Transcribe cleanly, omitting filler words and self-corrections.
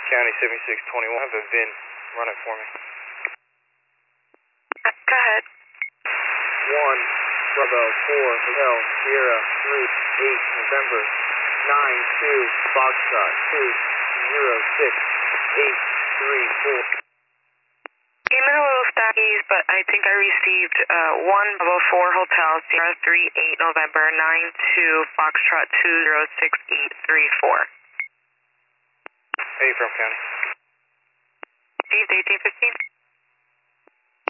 County 7621, have a VIN, run it for me. Go ahead. 1 Bravo 4 Hotel Sierra 3 8 November 9 2 Foxtrot 2 0 6 8 3 4. Came in a little stackies, but I think I received 1 Bravo 4 Hotel Sierra 3 8 November 9 2 Foxtrot 2 0 6 8 3 4. Where you from, County? Received 1815.